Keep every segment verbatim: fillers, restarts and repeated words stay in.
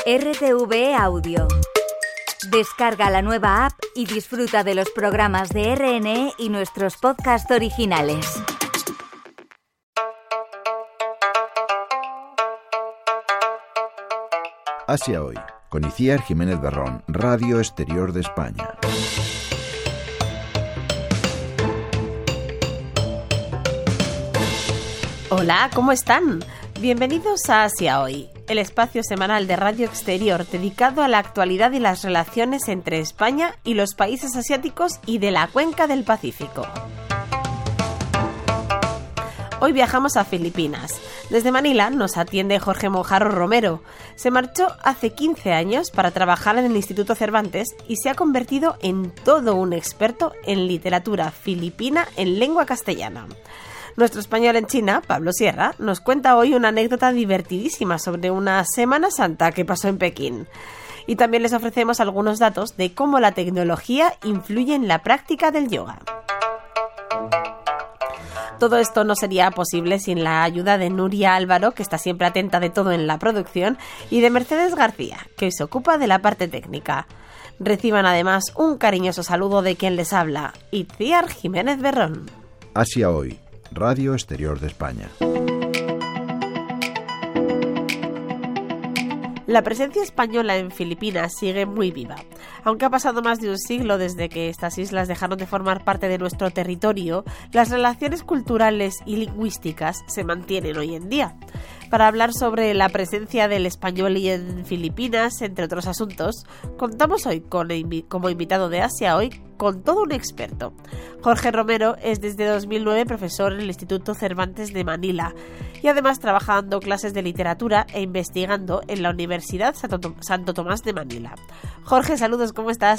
R T V Audio. Descarga la nueva app y disfruta de los programas de R N E y nuestros podcasts originales. Asia Hoy, con Iciar Jiménez Berrón, Radio Exterior de España. Hola, ¿cómo están? Bienvenidos a Asia Hoy, el espacio semanal de Radio Exterior dedicado a la actualidad y las relaciones entre España y los países asiáticos y de la cuenca del Pacífico. Hoy viajamos a Filipinas. Desde Manila nos atiende Jorge Mojarro Romero. Se marchó hace quince años para trabajar en el Instituto Cervantes y se ha convertido en todo un experto en literatura filipina en lengua castellana. Nuestro español en China, Pablo Sierra, nos cuenta hoy una anécdota divertidísima sobre una Semana Santa que pasó en Pekín. Y también les ofrecemos algunos datos de cómo la tecnología influye en la práctica del yoga. Todo esto no sería posible sin la ayuda de Nuria Álvaro, que está siempre atenta de todo en la producción, y de Mercedes García, que hoy se ocupa de la parte técnica. Reciban además un cariñoso saludo de quien les habla, Itziar Jiménez Berrón. Asia Hoy, Radio Exterior de España. La presencia española en Filipinas sigue muy viva. Aunque ha pasado más de un siglo desde que estas islas dejaron de formar parte de nuestro territorio, las relaciones culturales y lingüísticas se mantienen hoy en día. Para hablar sobre la presencia del español y en Filipinas, entre otros asuntos, contamos hoy con, como invitado de Asia Hoy con todo un experto. Jorge Romero es desde dos mil nueve profesor en el Instituto Cervantes de Manila y además trabaja dando clases de literatura e investigando en la Universidad Santo Tomás de Manila. Jorge, saludos, ¿cómo estás?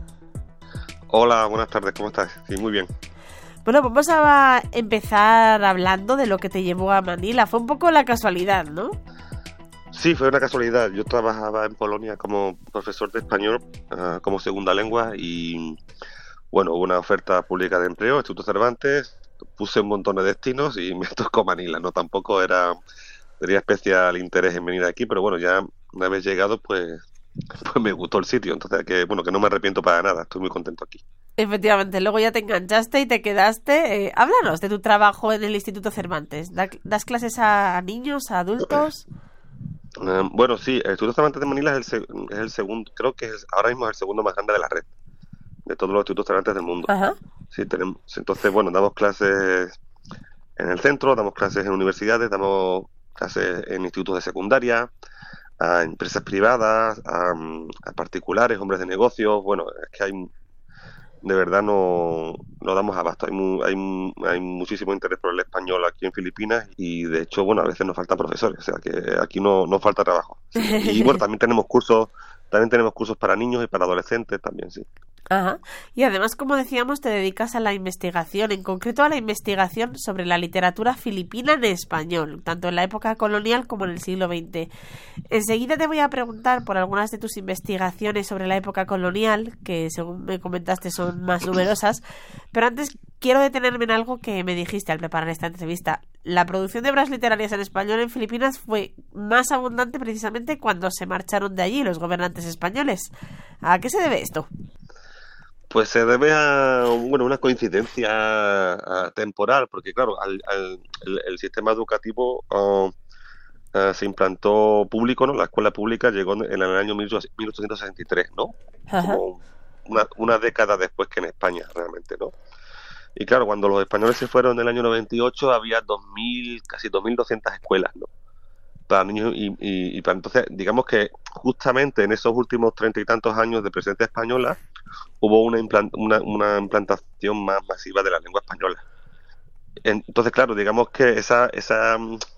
Hola, buenas tardes, ¿cómo estás? Sí, muy bien. Bueno, vamos a empezar hablando de lo que te llevó a Manila. Fue un poco la casualidad, ¿no? Sí, fue una casualidad. Yo trabajaba en Polonia como profesor de español, uh, como segunda lengua, y bueno, hubo una oferta pública de empleo, Instituto Cervantes, puse un montón de destinos y me tocó Manila. No, tampoco era tenía especial interés en venir aquí, pero bueno, ya una vez llegado, pues, pues me gustó el sitio. Entonces, que bueno, que no me arrepiento para nada, estoy muy contento aquí. Efectivamente, luego ya te enganchaste y te quedaste. Eh, háblanos de tu trabajo en el Instituto Cervantes. ¿Das clases a niños, a adultos? Uh, bueno, sí, el Instituto Cervantes de Manila es el, seg- es el segundo, creo que es, ahora mismo es el segundo más grande de la red, de todos los institutos Cervantes del mundo. Ajá. Sí, tenemos, entonces, bueno, damos clases en el centro, damos clases en universidades, damos clases en institutos de secundaria, a empresas privadas, a, a particulares, hombres de negocios. Bueno, es que hay, de verdad no, no damos abasto. Hay, mu, hay, hay muchísimo interés por el español aquí en Filipinas y, de hecho, bueno, a veces nos faltan profesores, o sea que aquí no, no falta trabajo. Sí. Y bueno, también tenemos cursos, también tenemos cursos para niños y para adolescentes también, sí. Ajá. Y además, como decíamos, te dedicas a la investigación, en concreto a la investigación sobre la literatura filipina en español, tanto en la época colonial como en el siglo veinte. Enseguida te voy a preguntar por algunas de tus investigaciones sobre la época colonial, que según me comentaste son más numerosas, pero antes quiero detenerme en algo que me dijiste al preparar esta entrevista. La producción de obras literarias en español en Filipinas fue más abundante precisamente cuando se marcharon de allí los gobernantes españoles. ¿A qué se debe esto? Pues se debe a bueno una coincidencia a, temporal, porque claro, al, al, el, el sistema educativo uh, uh, se implantó público, ¿no? La escuela pública llegó en el año mil ochocientos sesenta y tres, ¿no? Ajá. Como una, una década después que en España, realmente, ¿no? Y claro, cuando los españoles se fueron en el año noventa y ocho había dos mil, casi dos mil doscientas escuelas, ¿no? Para niños y, y, y para entonces, digamos que justamente en esos últimos treinta y tantos años de presencia española hubo una, implant, una, una implantación más masiva de la lengua española. Entonces, claro, digamos que esa, esa,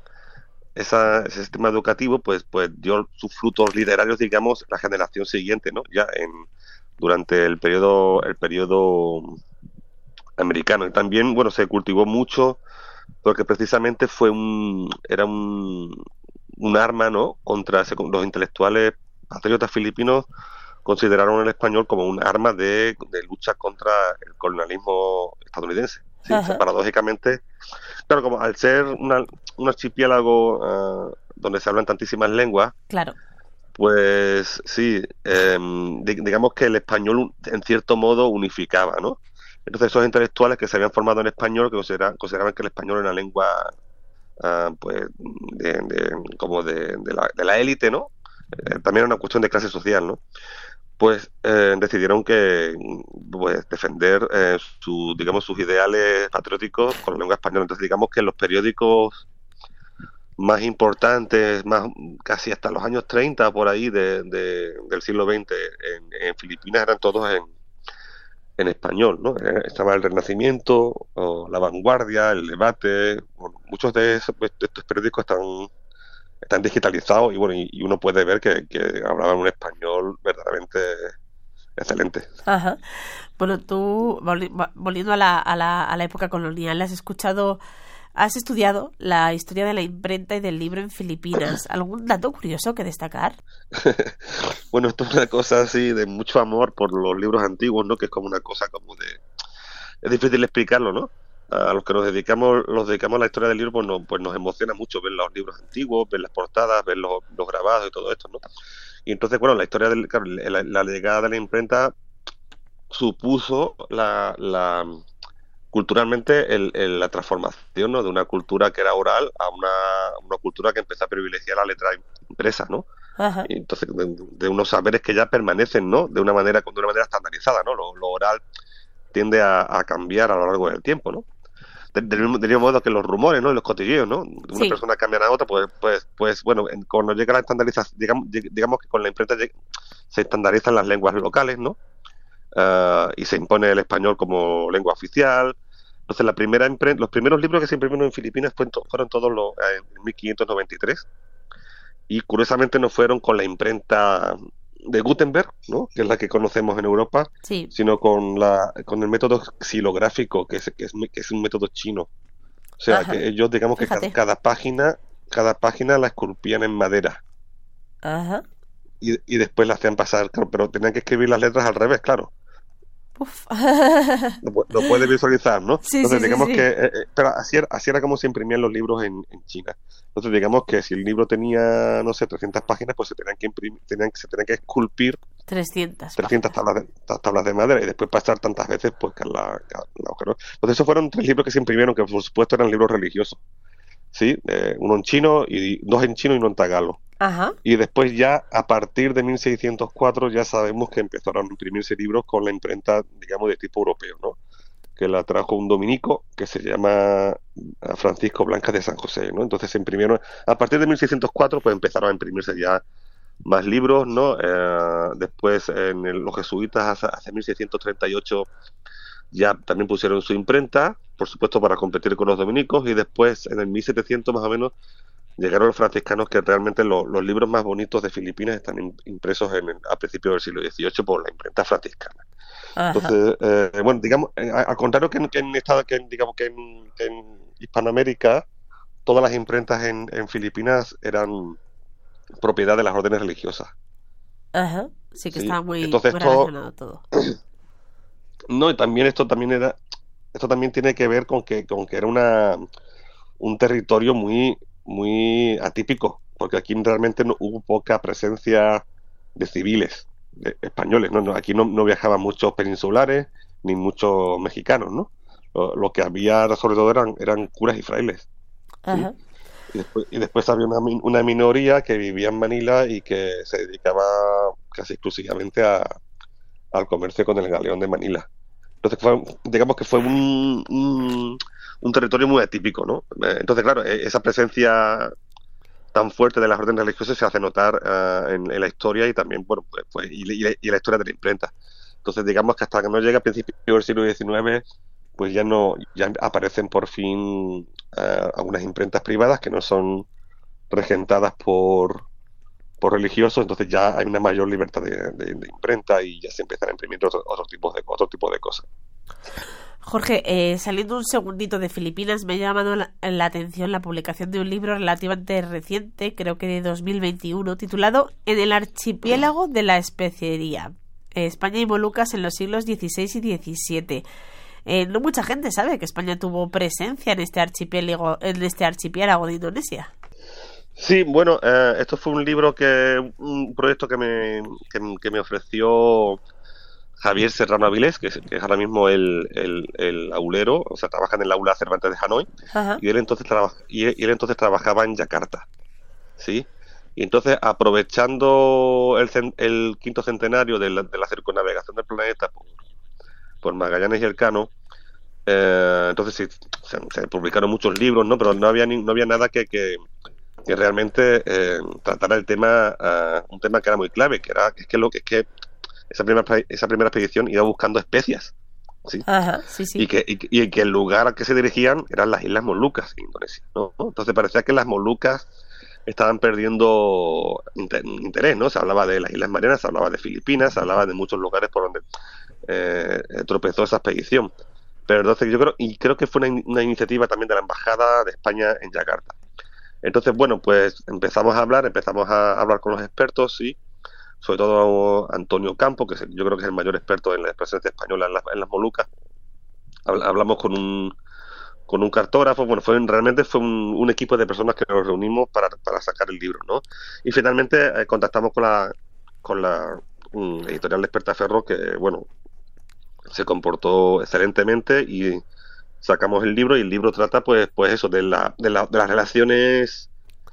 esa ese sistema educativo pues, pues dio sus frutos literarios, digamos, la generación siguiente, ¿no? Ya en durante el periodo el periodo americano. Y también, bueno, se cultivó mucho porque precisamente fue un era un un arma, ¿no? Contra los intelectuales patriotas filipinos consideraron el español como un arma de, de lucha contra el colonialismo estadounidense. ¿Sí? O sea, paradójicamente, claro, como al ser una, un archipiélago uh, donde se hablan tantísimas lenguas, claro, Pues sí, eh, digamos que el español en cierto modo unificaba, ¿no? Entonces esos intelectuales que se habían formado en español que consideraban, consideraban que el español era una lengua uh, pues de, de, como de, de la de la élite, ¿no? Eh, también era una cuestión de clase social, ¿no? Pues eh, decidieron que pues defender eh, su, digamos sus ideales patrióticos con la lengua española. Entonces digamos que los periódicos más importantes, más casi hasta los años treinta por ahí de, de, del siglo veinte en, en Filipinas eran todos en, en español, ¿no? Estaba el Renacimiento, o La Vanguardia, El Debate. Bueno, muchos de, esos, de estos periódicos están están digitalizados y bueno y, y uno puede ver que, que hablaban un español verdaderamente excelente. Ajá. Bueno, tú volviendo a la, a la, a la época colonial, has escuchado Has estudiado la historia de la imprenta y del libro en Filipinas. ¿Algún dato curioso que destacar? Bueno, esto es una cosa así de mucho amor por los libros antiguos, ¿no? Que es como una cosa como de... Es difícil explicarlo, ¿no? A los que nos dedicamos los dedicamos a la historia del libro, pues, no, pues nos emociona mucho ver los libros antiguos, ver las portadas, ver los, los grabados y todo esto, ¿no? Y entonces, bueno, la historia del... Claro, la, la llegada de la imprenta supuso la... la culturalmente el, el, la transformación, ¿no? De una cultura que era oral a una, una cultura que empezó a privilegiar la letra impresa, ¿no? Ajá. Y entonces de, de unos saberes que ya permanecen, ¿no? De una manera de una manera estandarizada, ¿no? Lo, lo oral tiende a, a cambiar a lo largo del tiempo, ¿no? Del, del, mismo, del mismo modo que los rumores, ¿no? Y los cotilleos, ¿no? De una sí. persona cambian a otra, pues, pues, pues bueno, cuando llega la estandarización, digamos, digamos que con la imprenta se estandarizan las lenguas locales, ¿no? Uh, y se impone el español como lengua oficial. Entonces la primera impre- los primeros libros que se imprimieron en Filipinas fueron, to- fueron todos los, eh, en mil quinientos noventa y tres y curiosamente no fueron con la imprenta de Gutenberg, ¿no? Que es la que conocemos en Europa, sí. sino con la con el método xilográfico, que es, que es, que es un método chino. O sea, Ajá. que ellos digamos Fíjate. que cada, cada página cada página la esculpían en madera. Ajá. Y, y después la hacían pasar, claro, pero tenían que escribir las letras al revés, claro. Uf. Lo, lo puedes visualizar, ¿no? Sí, Entonces sí, digamos sí, que sí. Eh, pero así era, así era como se imprimían los libros en, en China. Entonces digamos que si el libro tenía, no sé, trescientas páginas, pues se tenían que imprimir, tenían, se tenían que esculpir trescientas tablas de, tablas de madera y después pasar tantas veces pues que la, que la, ¿no? Entonces esos fueron tres libros que se imprimieron, que por supuesto eran libros religiosos, ¿sí? Eh, uno en chino y dos en chino y uno en tagalo. Ajá. Y después ya a partir de mil seiscientos cuatro ya sabemos que empezaron a imprimirse libros con la imprenta, digamos, de tipo europeo, ¿no? Que la trajo un dominico que se llama Francisco Blancas de San José, ¿no? Entonces se imprimieron, a partir de mil seiscientos cuatro pues empezaron a imprimirse ya más libros, ¿no? Eh, después en el, los jesuitas hacia, hacia mil seiscientos treinta y ocho ya también pusieron su imprenta, por supuesto para competir con los dominicos, y después en el mil setecientos más o menos llegaron los franciscanos, que realmente lo, los libros más bonitos de Filipinas están impresos en el, a principios del siglo dieciocho por la imprenta franciscana. Ajá. Entonces, eh, bueno, digamos, eh, al contrario que en, que en estado, que en, digamos que en, que en Hispanoamérica, todas las imprentas en, en Filipinas eran propiedad de las órdenes religiosas. Ajá, sí que sí. Estaba muy, Entonces, muy esto, relacionado todo. No, y también esto también era, esto también tiene que ver con que, con que era una un territorio muy muy atípico, porque aquí realmente no, hubo poca presencia de civiles de españoles, ¿no? No, aquí no, no viajaban muchos peninsulares ni muchos mexicanos, ¿no? Lo, lo que había sobre todo eran, eran curas y frailes. Ajá. ¿Sí? Y, después, y después había una, una minoría que vivía en Manila y que se dedicaba casi exclusivamente a, al comercio con el galeón de Manila. Entonces fue, digamos que fue un, un un territorio muy atípico, ¿no? Entonces, claro, esa presencia tan fuerte de las órdenes religiosas se hace notar uh, en, en la historia y también, bueno, pues, pues y, y, y la historia de la imprenta. Entonces, digamos que hasta que no llega a principios del siglo diecinueve, pues ya no, ya aparecen por fin uh, algunas imprentas privadas que no son regentadas por, por religiosos, entonces ya hay una mayor libertad de, de, de imprenta y ya se empiezan a imprimir otros otro tipos de otro tipo de cosas. Jorge, eh, saliendo un segundito de Filipinas, me ha llamado la, la atención la publicación de un libro relativamente reciente, creo que de dos mil veintiuno, titulado En el archipiélago de la especería, eh, España y Molucas en los siglos dieciséis y diecisiete. Eh, no mucha gente sabe que España tuvo presencia en este archipiélago, en este archipiélago de Indonesia. Sí, bueno, eh, esto fue un libro que, un proyecto que me, que, que me ofreció Javier Serrano Avilés, que es, que es ahora mismo el, el, el aulero, o sea, trabaja en el aula Cervantes de Hanoi, Ajá. y él entonces, traba, y él, y él entonces trabajaba en Yakarta, ¿sí? Y entonces, aprovechando el, cen- el quinto centenario de la, de la circunnavegación del planeta por, por Magallanes y Elcano, eh, entonces sí, se, se publicaron muchos libros, ¿no? Pero no había, ni- no había nada que, que, que realmente eh, tratara el tema, uh, un tema que era muy clave, que era que es que lo que es que esa primera esa primera expedición iba buscando especias, ¿sí? Ajá, sí, Y sí. que, y, y que el lugar al que se dirigían eran las Islas Molucas, en Indonesia, ¿no? Entonces parecía que las Molucas estaban perdiendo inter, interés, ¿no? Se hablaba de las Islas Marianas, se hablaba de Filipinas, se hablaba de muchos lugares por donde eh, tropezó esa expedición. Pero entonces yo creo, y creo que fue una, una iniciativa también de la Embajada de España en Yakarta. Entonces, bueno, pues empezamos a hablar, empezamos a hablar con los expertos, sí, sobre todo Antonio Campo, que es, yo creo que es el mayor experto en la presencia española en, la, en las Molucas. Hablamos con un con un cartógrafo, bueno, fue realmente fue un, un equipo de personas que nos reunimos para, para sacar el libro, ¿no? Y finalmente eh, contactamos con la con la um, editorial de Despertaferro, que, bueno, se comportó excelentemente y sacamos el libro, y el libro trata, pues, pues eso, de, la, de, la, de las relaciones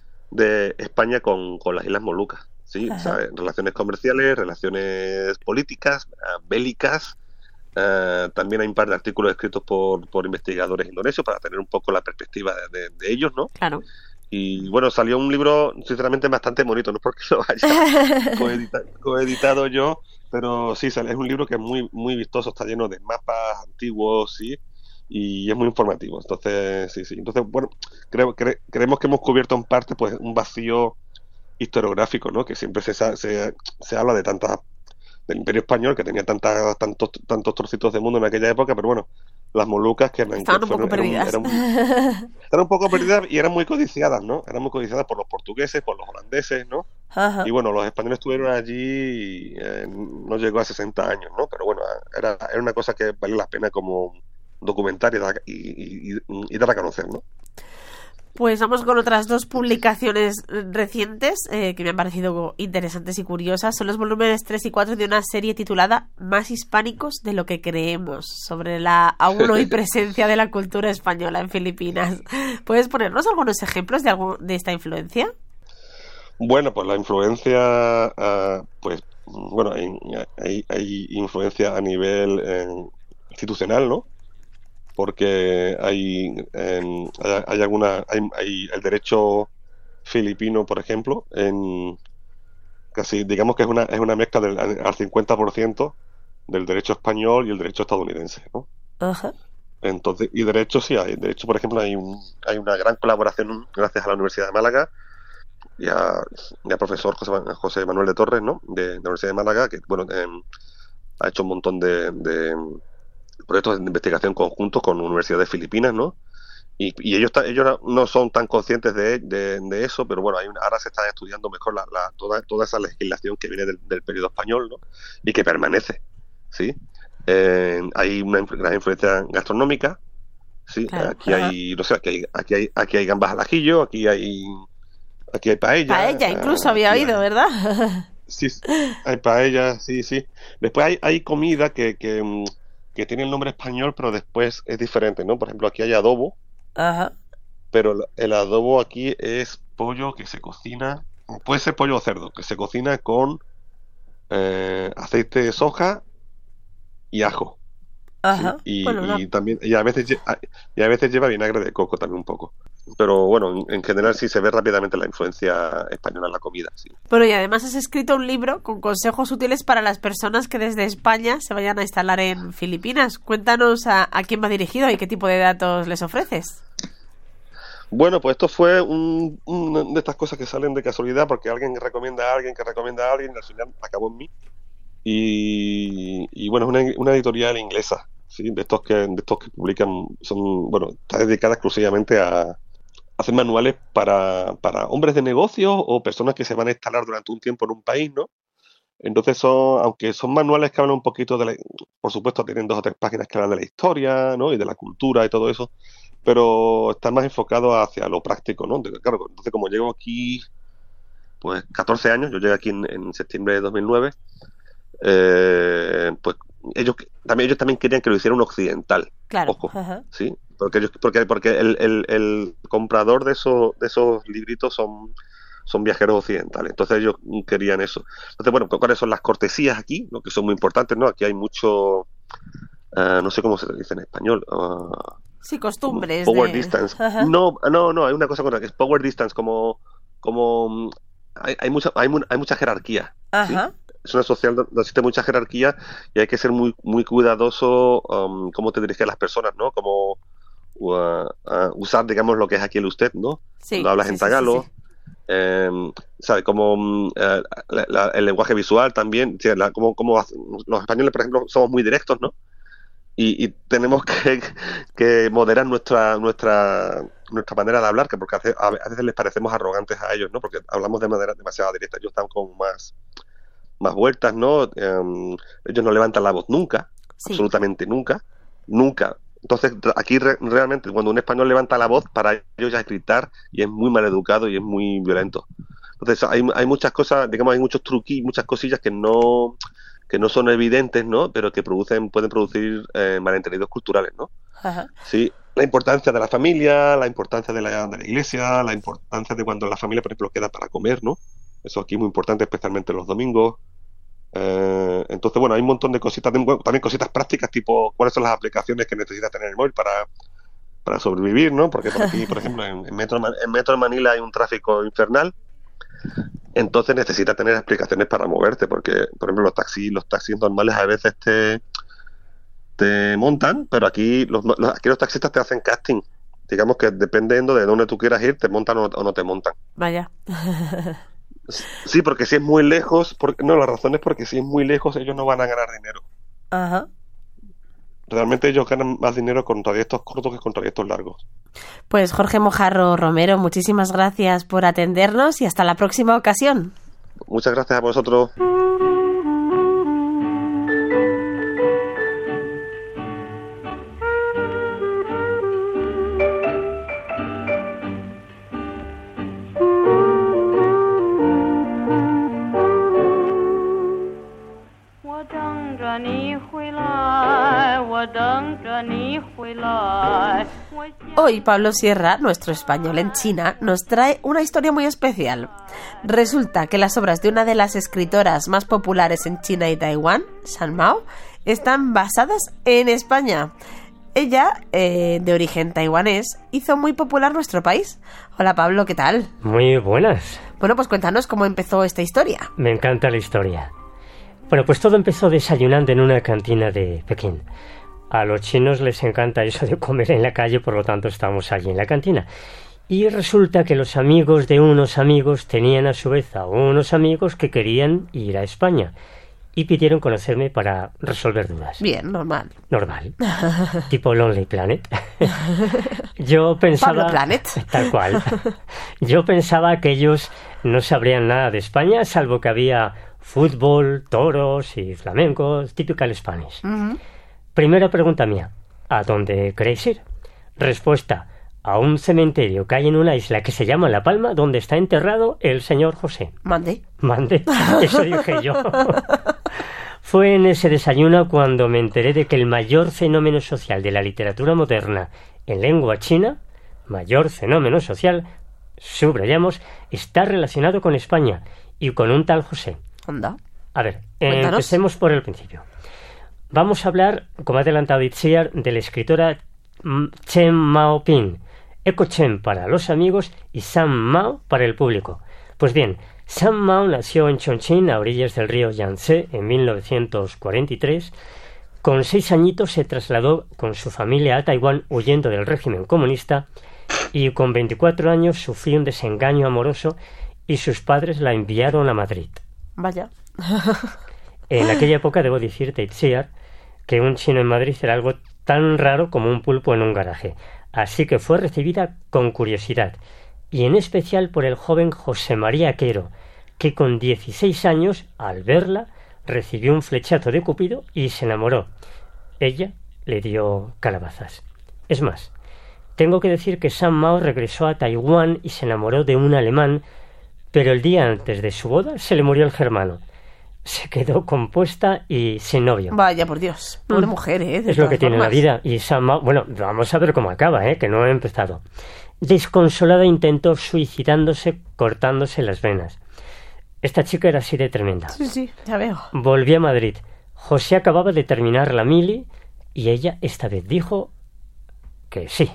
de España con, con las Islas Molucas, ¿sí? O sea, Ajá. relaciones comerciales, relaciones políticas, uh, bélicas. Uh, también hay un par de artículos escritos por, por investigadores indonesios para tener un poco la perspectiva de, de, de ellos, ¿no? Claro. Y bueno, salió un libro sinceramente bastante bonito, no es porque lo haya coedita, coeditado yo, pero sí, es un libro que es muy, muy vistoso, está lleno de mapas antiguos, sí, y es muy informativo. Entonces, sí, sí. Entonces, bueno, creo, cre, creemos que hemos cubierto en parte, pues, un vacío historiográfico, ¿no? Que siempre se, se, se habla de tantas, del Imperio Español, que tenía tantas, tantos, tantos trocitos de mundo en aquella época, pero bueno, las Molucas que, eran, Estaban que un poco fueron, eran, un, perdidas. eran, un, eran un poco perdidas y eran muy codiciadas, ¿no? Eran muy codiciadas por los portugueses, por los holandeses, ¿no? Ajá. Y bueno, los españoles estuvieron allí, eh, no llegó a sesenta años, ¿no? Pero bueno, era, era una cosa que vale la pena como documentar y dar, y, y, y dar a conocer, ¿no? Pues vamos con otras dos publicaciones recientes eh, que me han parecido interesantes y curiosas. Son los volúmenes tres y cuatro de una serie titulada Más hispánicos de lo que creemos, sobre la aún hoy presencia de la cultura española en Filipinas. ¿Puedes ponernos algunos ejemplos de, algo, de esta influencia? Bueno, pues la influencia, uh, pues, bueno, hay, hay, hay influencia a nivel eh, institucional, ¿no? Porque hay, eh, hay, hay alguna, hay, hay el derecho filipino, por ejemplo, en casi, digamos que es una, es una mezcla del al cincuenta por ciento del derecho español y el derecho estadounidense, ¿no? Ajá. Entonces, y derecho sí hay, de hecho, por ejemplo, hay, un, hay una gran colaboración gracias a la Universidad de Málaga y a, y a profesor José, José Manuel de Torres, ¿no? De, de la Universidad de Málaga, que, bueno, eh, ha hecho un montón de, de proyectos de investigación conjuntos con universidades filipinas, ¿no? Y, y ellos ellos no son tan conscientes de, de, de eso, pero bueno, hay una, ahora se está estudiando mejor la, la, toda, toda esa legislación que viene del, del periodo español, ¿no? Y que permanece, ¿sí? Eh, hay una gran influencia gastronómica, ¿sí? Claro. Aquí Ajá. hay, no sé, aquí hay, aquí hay, aquí hay gambas al ajillo, aquí hay, aquí hay paella. Paella, incluso había oído, hay, ¿verdad? sí, hay paella, sí, sí. Después hay, hay comida que, que, que tiene el nombre español, pero después es diferente, ¿no? Por ejemplo, aquí hay adobo. Ajá. Pero el adobo aquí es pollo que se cocina, puede ser pollo o cerdo, que se cocina con eh, aceite de soja y ajo. Ajá. ¿Sí? Y, Bueno, no. y también y a veces y a veces lleva vinagre de coco también un poco. Pero bueno, en, en general sí se ve rápidamente la influencia española en la comida. Sí. Bueno, y además has escrito un libro con consejos útiles para las personas que desde España se vayan a instalar en Filipinas. Cuéntanos a, a quién va dirigido y qué tipo de datos les ofreces. Bueno, pues esto fue un, una de estas cosas que salen de casualidad, porque alguien recomienda a alguien que recomienda a alguien y al final acabó en mí. Y, y bueno, es una, una editorial inglesa, ¿sí? De estos que de estos que publican, son, bueno, está dedicada exclusivamente a hacer manuales para, para hombres de negocios o personas que se van a instalar durante un tiempo en un país, ¿no? Entonces son, aunque son manuales que hablan un poquito de la, por supuesto tienen dos o tres páginas que hablan de la historia, ¿no? Y de la cultura y todo eso, pero están más enfocados hacia lo práctico, ¿no? Entonces, claro, entonces como llevo aquí, pues catorce años, yo llegué aquí en, en septiembre de dos mil nueve, eh, pues ellos también ellos también querían que lo hiciera un occidental, claro. Ojo, Ajá. ¿sí? Porque ellos, porque, porque el, el, el comprador de esos, de esos libritos son son viajeros occidentales, entonces ellos querían eso. Entonces, bueno, ¿cuáles son las cortesías aquí? ¿No? Que son muy importantes, ¿no? Aquí hay mucho, uh, no sé cómo se dice en español. Uh, sí, costumbres. Power de... distance. Ajá. No, no, no, hay una cosa con la que es power distance, como, como hay, hay mucha, hay, hay mucha jerarquía. Ajá. ¿sí? Es una social donde existe mucha jerarquía y hay que ser muy, muy cuidadoso um, cómo te diriges a las personas, ¿no? Como uh, uh, usar, digamos, lo que es aquí el usted, ¿no? Sí, Cuando hablas sí, en sí, tagalo. sí, sí. Eh, ¿sabe? Como eh, la, la, el lenguaje visual también, ¿sí? la, como, como los españoles, por ejemplo, somos muy directos, ¿no? Y, y tenemos que, que moderar nuestra nuestra nuestra manera de hablar, que porque a veces, a veces les parecemos arrogantes a ellos, ¿no? Porque hablamos de manera demasiado directa. Ellos están como más más vueltas, ¿no? Eh, ellos no levantan la voz nunca, sí. absolutamente nunca, nunca. Entonces, aquí re- realmente, cuando un español levanta la voz, para ellos ya es gritar y es muy mal educado y es muy violento. Entonces, hay, hay muchas cosas, digamos, hay muchos truquillos, muchas cosillas que no que no son evidentes, ¿no? Pero que producen pueden producir eh, malentendidos culturales, ¿no? Ajá. Sí, la importancia de la familia, la importancia de la, de la iglesia, la importancia de cuando la familia, por ejemplo, queda para comer, ¿no? Eso aquí es muy importante, especialmente los domingos. Eh, entonces, bueno, hay un montón de cositas, también cositas prácticas, tipo cuáles son las aplicaciones que necesitas tener en el móvil para, para sobrevivir, ¿no? Porque por aquí, por ejemplo, en, en, Metro, en Metro de Manila hay un tráfico infernal, entonces necesitas tener aplicaciones para moverte, porque, por ejemplo, los taxis, los taxis normales a veces te, te montan, pero aquí los, los, aquí los taxistas te hacen casting. Digamos que dependiendo de dónde tú quieras ir, te montan o, o no te montan. Vaya. Sí, porque si es muy lejos, porque, no, la razón es porque si es muy lejos ellos no van a ganar dinero. Ajá. Realmente ellos ganan más dinero con trayectos cortos que con trayectos largos. Pues Jorge Mojarro Romero, muchísimas gracias por atendernos y hasta la próxima ocasión. Muchas gracias a vosotros. Hoy Pablo Sierra, nuestro español en China, nos trae una historia muy especial. Resulta que las obras de una de las escritoras más populares en China y Taiwán, Shan Mao, están basadas en España. Ella, eh, de origen taiwanés, hizo muy popular nuestro país. Hola Pablo, ¿qué tal? Muy buenas. Bueno, pues cuéntanos cómo empezó esta historia. Me encanta la historia. Bueno, pues todo empezó desayunando en una cantina de Pekín. A los chinos les encanta eso de comer en la calle, por lo tanto estamos allí en la cantina. Y resulta que los amigos de unos amigos tenían a su vez a unos amigos que querían ir a España y pidieron conocerme para resolver dudas. Bien, normal. Normal. Tipo Lonely Planet. Yo pensaba... Pablo Planet. Tal cual. Yo pensaba que ellos no sabrían nada de España, salvo que había fútbol, toros y flamencos, typical Spanish. Uh-huh. Primera pregunta mía, ¿a dónde queréis ir? Respuesta, a un cementerio que hay en una isla que se llama La Palma, donde está enterrado el señor José. Mande. Mande, eso dije yo. Fue en ese desayuno cuando me enteré de que el mayor fenómeno social de la literatura moderna en lengua china, mayor fenómeno social, subrayamos, está relacionado con España y con un tal José. Anda. A ver, Cuéntanos. Empecemos por el principio. Vamos a hablar, como ha adelantado Itziar, de la escritora Chen Maoping. Eco Chen para los amigos y San Mao para el público. Pues bien, San Mao nació en Chongqing, a orillas del río Yangtze, en mil novecientos cuarenta y tres. Con seis añitos se trasladó con su familia a Taiwán huyendo del régimen comunista y con veinticuatro años sufrió un desengaño amoroso y sus padres la enviaron a Madrid. Vaya. En aquella época, debo decirte, Itziar, que un chino en Madrid era algo tan raro como un pulpo en un garaje. Así que fue recibida con curiosidad, y en especial por el joven José María Quero, que con dieciséis años, al verla, recibió un flechazo de Cupido y se enamoró. Ella le dio calabazas. Es más, tengo que decir que San Mao regresó a Taiwán y se enamoró de un alemán, pero el día antes de su boda se le murió el germano. Se quedó compuesta y sin novio. Vaya, por Dios. Pobre mm. mujer, ¿eh? De es lo que tiene la vida. Y San Mao... Bueno, vamos a ver cómo acaba, ¿eh? Que no he empezado. Desconsolada intentó suicidándose cortándose las venas. Esta chica era así de tremenda. Sí, sí, ya veo. Volvió a Madrid. José acababa de terminar la mili y ella esta vez dijo que sí.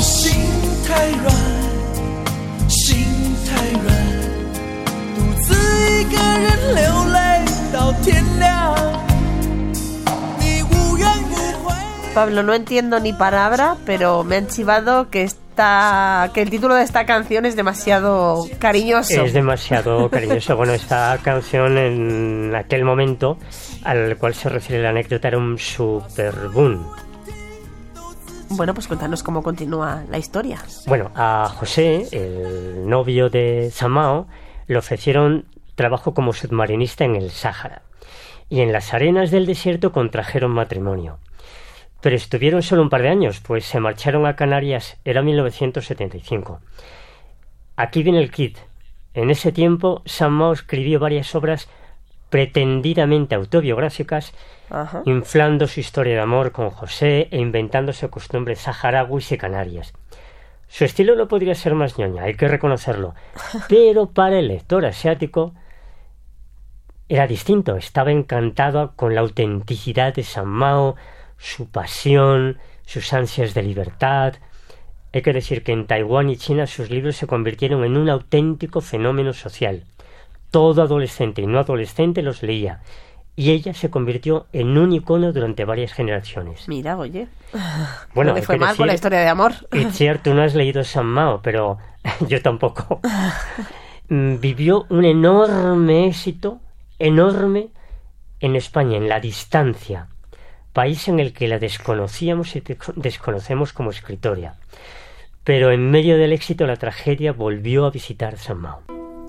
Pablo, no entiendo ni palabra, pero me han chivado que esta, que el título de esta canción es demasiado cariñoso. Es demasiado cariñoso. Bueno, esta canción en aquel momento al cual se refiere la anécdota era un super boom. Bueno, pues cuéntanos cómo continúa la historia. Bueno, a José, el novio de San Mao, le ofrecieron trabajo como submarinista en el Sáhara. Y en las arenas del desierto contrajeron matrimonio. Pero estuvieron solo un par de años, pues se marcharon a Canarias, era mil novecientos setenta y cinco. Aquí viene el kit. En ese tiempo, San Mao escribió varias obras pretendidamente autobiográficas, Ajá. inflando su historia de amor con José e inventándose costumbres saharauis y canarias. Su estilo no podría ser más ñoña, hay que reconocerlo, pero para el lector asiático era distinto. Estaba encantado con la autenticidad de San Mao, su pasión, sus ansias de libertad. Hay que decir que en Taiwán y China sus libros se convirtieron en un auténtico fenómeno social. Todo adolescente y no adolescente los leía, y ella se convirtió en un icono durante varias generaciones. Mira, oye, bueno, no le fue mal con la historia de amor. Itziar, tú no has leído San Mao, pero yo tampoco. Vivió un enorme éxito, enorme, en España, en la distancia, país en el que la desconocíamos y desconocemos como escritora. Pero en medio del éxito, la tragedia volvió a visitar San Mao.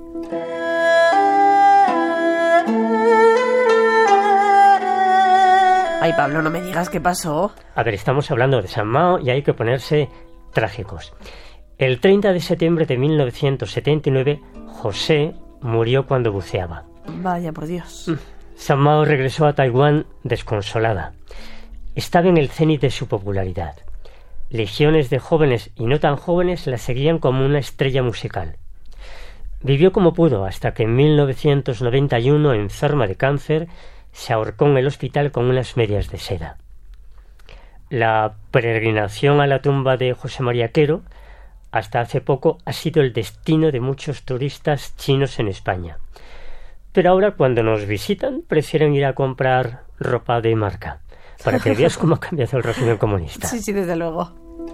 Ay, Pablo, no me digas qué pasó. A ver, estamos hablando de San Mao y hay que ponerse trágicos. El treinta de septiembre de mil novecientos setenta y nueve, José murió cuando buceaba. Vaya, por Dios. San Mao regresó a Taiwán desconsolada. Estaba en el cenit de su popularidad. Legiones de jóvenes y no tan jóvenes la seguían como una estrella musical. Vivió como pudo hasta que en mil novecientos noventa y uno, enferma de cáncer, se ahorcó en el hospital con unas medias de seda. La peregrinación a la tumba de José María Quero, hasta hace poco, ha sido el destino de muchos turistas chinos en España. Pero ahora, cuando nos visitan, prefieren ir a comprar ropa de marca, para que veas cómo ha cambiado el régimen comunista. Sí, sí, desde luego.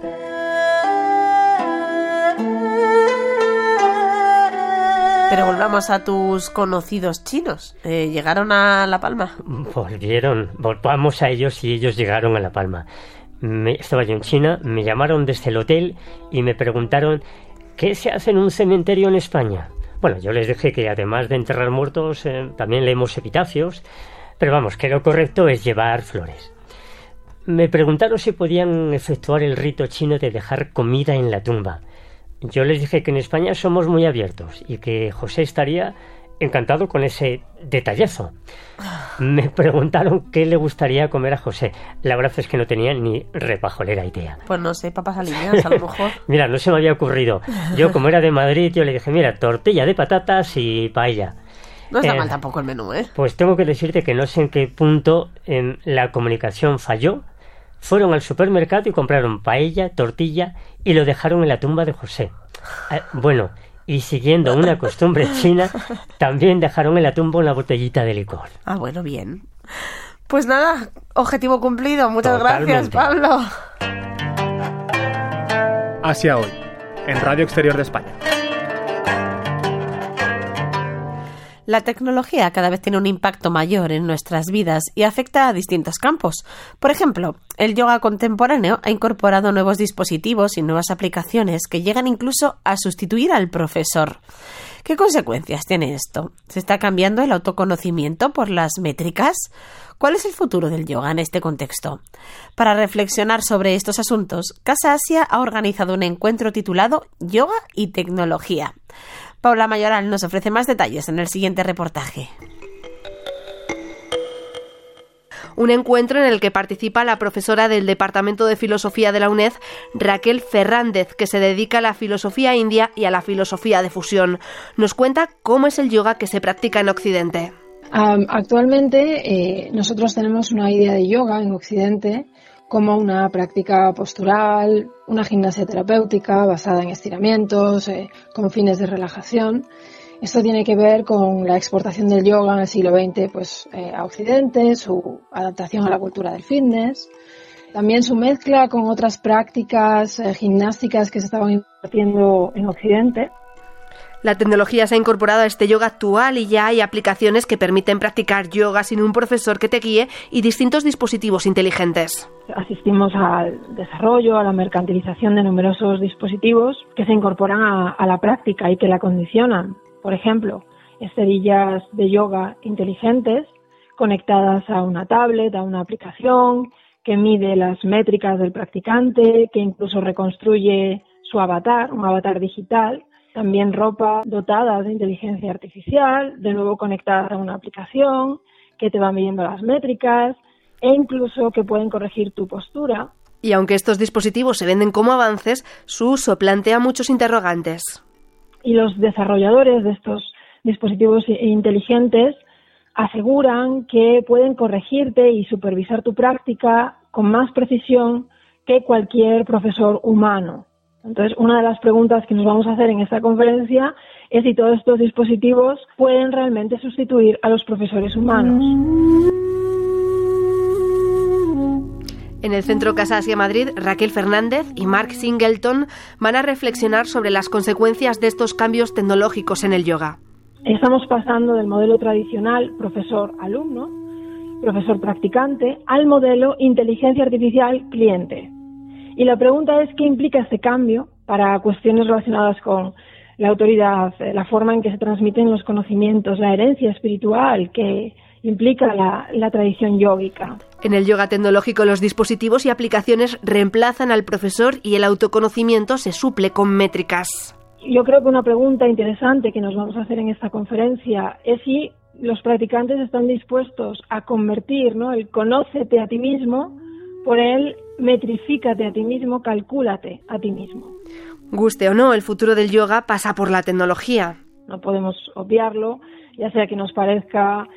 Pero volvamos a tus conocidos chinos. Eh, ¿Llegaron a La Palma? Volvieron. Volvamos a ellos y ellos llegaron a La Palma. Me, estaba yo en China, me llamaron desde el hotel y me preguntaron ¿qué se hace en un cementerio en España? Bueno, yo les dije que además de enterrar muertos, eh, también leemos epitafios, pero vamos, que lo correcto es llevar flores. Me preguntaron si podían efectuar el rito chino de dejar comida en la tumba. Yo les dije que en España somos muy abiertos y que José estaría encantado con ese detallazo. Me preguntaron qué le gustaría comer a José. La verdad es que no tenía ni repajolera idea. Pues no sé, papas alineadas a lo mejor. Mira, no se me había ocurrido. Yo, como era de Madrid, yo le dije, mira, tortilla de patatas y paella. No está eh, mal tampoco el menú, ¿eh? Pues tengo que decirte que no sé en qué punto en la comunicación falló. Fueron al supermercado y compraron paella, tortilla y lo dejaron en la tumba de José. Eh, bueno, y siguiendo una costumbre china, también dejaron en la tumba una botellita de licor. Ah, bueno, bien. Pues nada, objetivo cumplido. Muchas Totalmente. gracias, Pablo. Asia Hoy, en Radio Exterior de España. La tecnología cada vez tiene un impacto mayor en nuestras vidas y afecta a distintos campos. Por ejemplo, el yoga contemporáneo ha incorporado nuevos dispositivos y nuevas aplicaciones que llegan incluso a sustituir al profesor. ¿Qué consecuencias tiene esto? ¿Se está cambiando el autoconocimiento por las métricas? ¿Cuál es el futuro del yoga en este contexto? Para reflexionar sobre estos asuntos, Casa Asia ha organizado un encuentro titulado Yoga y Tecnología. Paula Mayoral nos ofrece más detalles en el siguiente reportaje. Un encuentro en el que participa la profesora del Departamento de Filosofía de la UNED, Raquel Fernández, que se dedica a la filosofía india y a la filosofía de fusión. Nos cuenta cómo es el yoga que se practica en Occidente. Um, actualmente eh, nosotros tenemos una idea de yoga en Occidente como una práctica postural, una gimnasia terapéutica basada en estiramientos, eh, con fines de relajación. Esto tiene que ver con la exportación del yoga en el siglo veinte pues, eh, a Occidente, su adaptación a la cultura del fitness, también su mezcla con otras prácticas eh, gimnásticas que se estaban impartiendo en Occidente. La tecnología se ha incorporado a este yoga actual y ya hay aplicaciones que permiten practicar yoga sin un profesor que te guíe y distintos dispositivos inteligentes. Asistimos al desarrollo, a la mercantilización de numerosos dispositivos que se incorporan a, a la práctica y que la condicionan. Por ejemplo, esterillas de yoga inteligentes conectadas a una tablet, a una aplicación que mide las métricas del practicante, que incluso reconstruye su avatar, un avatar digital. También ropa dotada de inteligencia artificial, de nuevo conectada a una aplicación que te va midiendo las métricas e incluso que pueden corregir tu postura. Y aunque estos dispositivos se venden como avances, su uso plantea muchos interrogantes. Y los desarrolladores de estos dispositivos inteligentes aseguran que pueden corregirte y supervisar tu práctica con más precisión que cualquier profesor humano. Entonces, una de las preguntas que nos vamos a hacer en esta conferencia es si todos estos dispositivos pueden realmente sustituir a los profesores humanos. En el Centro Casa Asia Madrid, Raquel Fernández y Mark Singleton van a reflexionar sobre las consecuencias de estos cambios tecnológicos en el yoga. Estamos pasando del modelo tradicional profesor-alumno, profesor-practicante, al modelo inteligencia artificial-cliente. Y la pregunta es, ¿qué implica este cambio para cuestiones relacionadas con la autoridad, la forma en que se transmiten los conocimientos, la herencia espiritual que implica la, la tradición yógica? En el yoga tecnológico, los dispositivos y aplicaciones reemplazan al profesor y el autoconocimiento se suple con métricas. Yo creo que una pregunta interesante que nos vamos a hacer en esta conferencia es si los practicantes están dispuestos a convertir, ¿no?, el conócete a ti mismo por el metrifícate a ti mismo, calcúlate a ti mismo. Guste o no, el futuro del yoga pasa por la tecnología. No podemos obviarlo, ya sea que nos parezca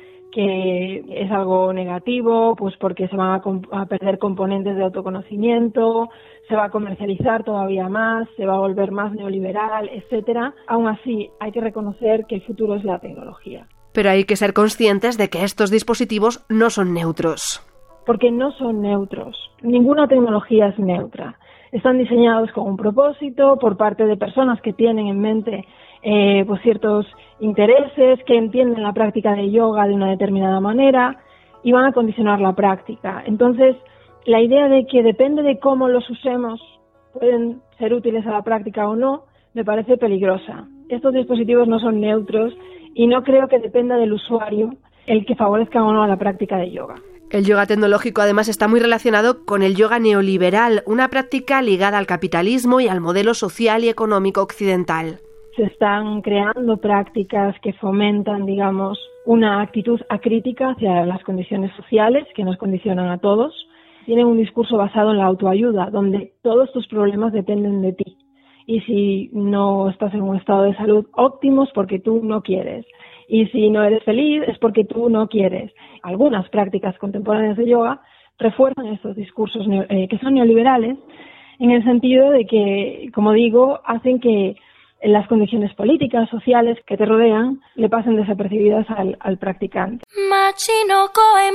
que es algo negativo, pues porque se van a, comp- a perder componentes de autoconocimiento, se va a comercializar todavía más, se va a volver más neoliberal, etcétera. Aún así, hay que reconocer que el futuro es la tecnología. Pero hay que ser conscientes de que estos dispositivos no son neutros. Porque no son neutros. Ninguna tecnología es neutra. Están diseñados con un propósito por parte de personas que tienen en mente eh, pues ciertos intereses, que entienden la práctica de yoga de una determinada manera y van a condicionar la práctica. Entonces, la idea de que depende de cómo los usemos, pueden ser útiles a la práctica o no, me parece peligrosa. Estos dispositivos no son neutros y no creo que dependa del usuario el que favorezca o no a la práctica de yoga. El yoga tecnológico además está muy relacionado con el yoga neoliberal, una práctica ligada al capitalismo y al modelo social y económico occidental. Se están creando prácticas que fomentan, digamos, una actitud acrítica hacia las condiciones sociales que nos condicionan a todos. Tienen un discurso basado en la autoayuda, donde todos tus problemas dependen de ti. Y si no estás en un estado de salud óptimo es porque tú no quieres. Y si no eres feliz es porque tú no quieres. Algunas prácticas contemporáneas de yoga refuerzan estos discursos eh, que son neoliberales, en el sentido de que, como digo, hacen que las condiciones políticas, sociales que te rodean le pasen desapercibidas al, al practicante. Machinoco en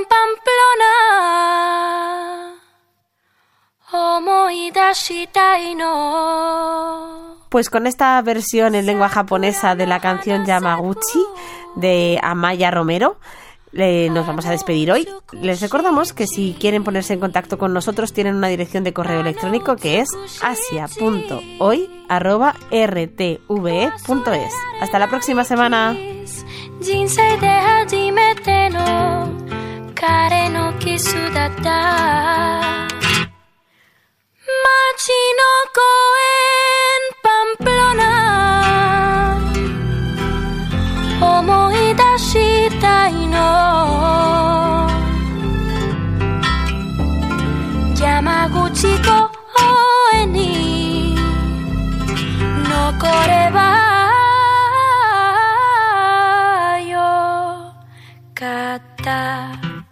Pamplona. Pues con esta versión en lengua japonesa de la canción Yamaguchi de Amaya Romero. Le, nos vamos a despedir hoy. Les recordamos que si quieren ponerse en contacto con nosotros tienen una dirección de correo electrónico que es asia punto hoy arroba r t v e punto es. Hasta la próxima semana. Yamaguchi公園に残ればよかった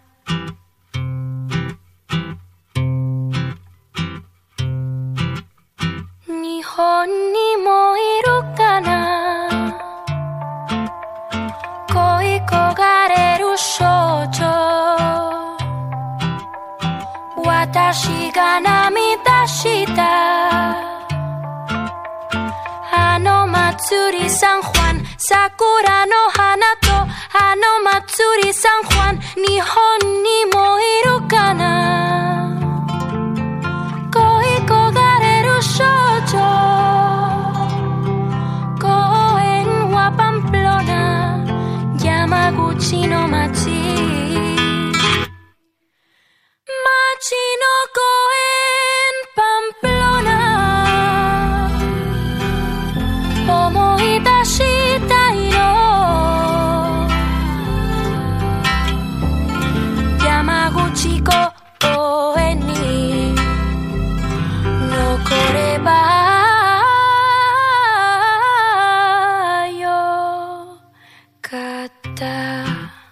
日本にもいるかな恋焦がれる少女私が涙したあの祭りサンファン桜の花とあの祭りサンファン日本にもいるかな恋焦がれる少女公園はパンプロナ山口の街街の公園パンプロナ思い出したいの山口公園に残ればよかった